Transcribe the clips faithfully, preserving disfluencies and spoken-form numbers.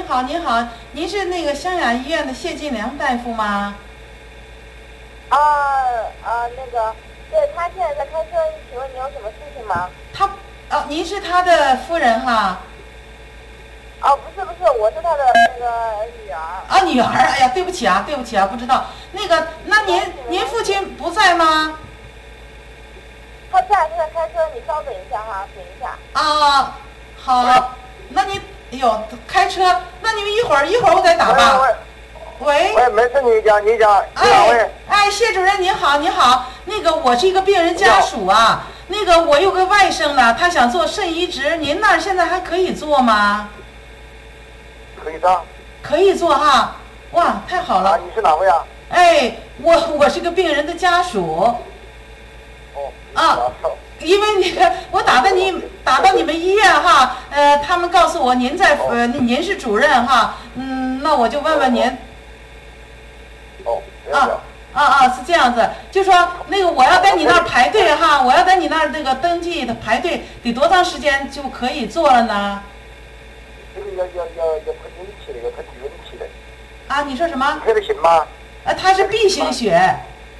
好，您好，您是那个湘雅医院的谢进良大夫吗？ 啊啊，那个，对，他现在在开车，请问你有什么事情吗？ 他哦，您是他的夫人哈？ 哦，不是不是，我是他的那个女儿。 啊，女儿，哎呀，对不起啊，对不起啊，不知道。那个，那您您父亲不在吗？ 他在，他在开车，你稍等一下哈，等一下。 啊，好，那你哎呦开车，那你们一会儿一会儿我再打吧。喂。 喂，没事，你讲，你讲。 哎哎，谢主任您好，您好，那个我是一个病人家属啊，那个我有个外甥呢，他想做肾移植，您那儿现在还可以做吗？ 可以的。 可以做哈，哇，太好了。 啊，你是哪位啊？ 哎，我我是个病人的家属。 哦。 啊。因为那个我打到你打到你们医院哈，呃，他们告诉我您在呃您是主任哈，嗯，那我就问问您。 哦。 啊啊啊，是这样子，就说那个我要在你那儿排队哈，我要在你那儿这个登记的排队得多长时间就可以做了呢？ 这个要要要要看运气的，要看运气的。 啊，你说什么？ 你看得行吗？ 啊，他是 B 型血。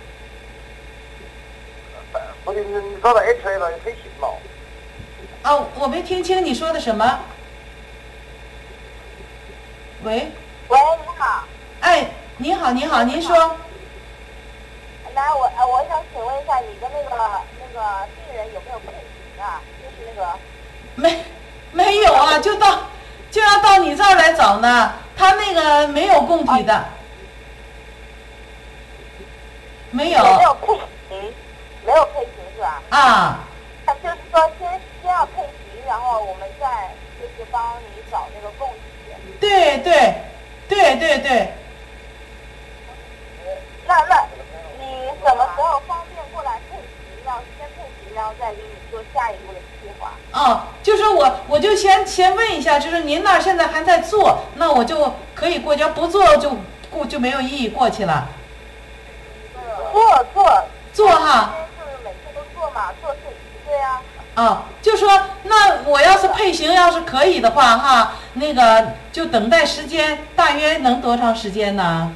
不是，你找到 H I 了，也可以行嘛。 啊，我没听清你说的什么。喂。 喂，你好。 哎，你好，你好，您说。 来，我呃，我想请问一下，你的那个那个病人有没有配型啊？就是那个。 没，没有啊，就到就要到你这儿来找呢。他那个没有供体的。没有。 没有配型，没有配型是吧？ 啊。 那就是说先先要配型，然后我们再就是帮你找那个供体。 对对，对对对。 那那你什么时候方便过来配型？要先配型，然后再给你做下一步的计划。 哦，就说我我就先先问一下，就是您那儿现在还在做，那我就可以过去；要不做就过就没有意义过去了。 做做做哈。 就是每次都做嘛，做是对呀。 哦，就说那我要是配型要是可以的话哈，那个就等待时间大约能多长时间呢？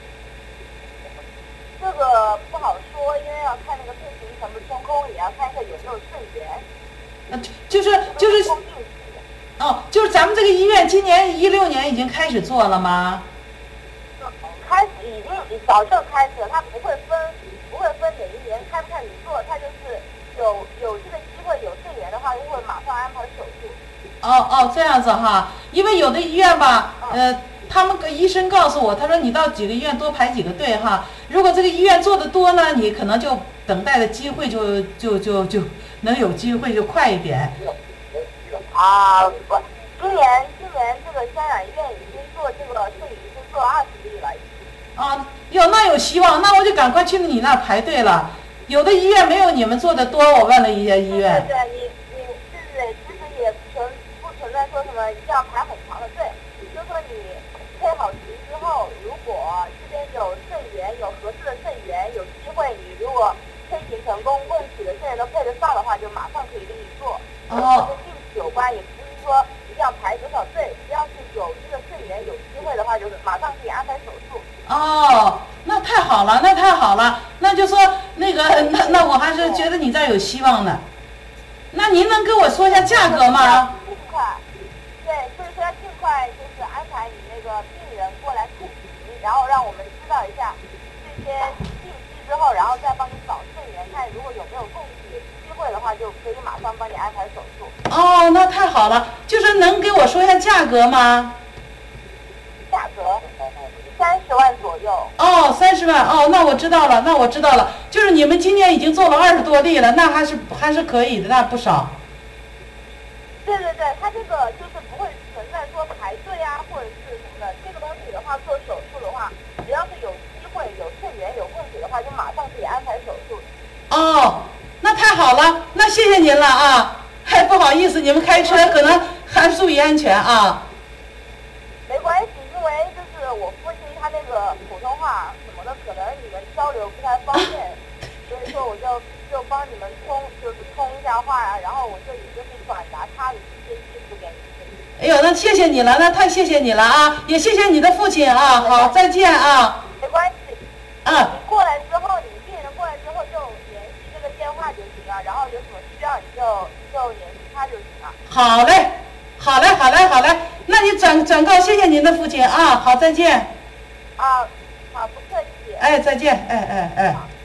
这个不好说，因为要看那个配型成不成功，也要看一下有没有肾源。 呃，就是就是，哦，就是咱们这个医院今年一六年已经开始做了吗？ 开始已经早就开始了，它不会分不会分哪一年开不开始做，它就是有有这个机会有肾源的话，就会马上安排手术。 哦哦，这样子哈，因为有的医院吧，呃。他们个医生告诉我，他说你到几个医院多排几个队哈。如果这个医院做的多呢，你可能就等待的机会就就就就能有机会就快一点。 啊，不，今年今年这个湘雅医院已经做这个肾移植做二十例了。 啊，有那有希望，那我就赶快去你那儿排队了。有的医院没有你们做的多，我问了一些医院。 对对，你你对对，其实也存不存在说什么一定要排很长的队，就说你。配好型之后，如果这边有肾源，有合适的肾源，有机会你如果配型成功，问题的肾源都配得上的话，就马上可以给你做。 哦。 跟病史有关，也不是说一定要排多少队，只要是有这个肾源有机会的话，就是马上可以安排手术。 哦，那太好了，那太好了，那就说那个，那那我还是觉得你这儿有希望的。那您能跟我说一下价格吗？ 尽快。对，所以说要尽快就是安排你那个病人过来配型，然后让我们知道一下这些信息之后，然后再帮你找肾源，看如果有没有供体机会的话，就可以马上帮你安排手术。 哦，那太好了，就是能给我说一下价格吗？ 价格三十万左右。 哦，三十万哦，那我知道了，那我知道了，就是你们今年已经做了二十多例了，那还是还是可以的，那不少。 对对对，它这个就是不会存在说排队啊，或者是什么的。这个东西的话，做手术的话，只要是有机会、有肾源、有供体的话，就马上可以安排手术。 哦，那太好了，那谢谢您了啊！还不好意思，你们开车可能还注意安全啊。 没关系，因为就是我父亲他那个普通话什么的，可能你们交流不太方便，所以说我就就帮你们通，就是通一下话呀、啊，然后我就也就是转达他的一些意思给你。 哎呦，那谢谢你了，那太谢谢你了啊！也谢谢你的父亲啊！好，再见啊！ 没关系。 嗯。 你过来之后，你病人过来之后就联系这个电话就行了，然后有什么需要你就就联系他就行了。 好嘞，好嘞，好嘞，好嘞。那你转转告谢谢您的父亲啊！好，再见。 啊，好，不客气。 哎，再见，哎哎哎。 好。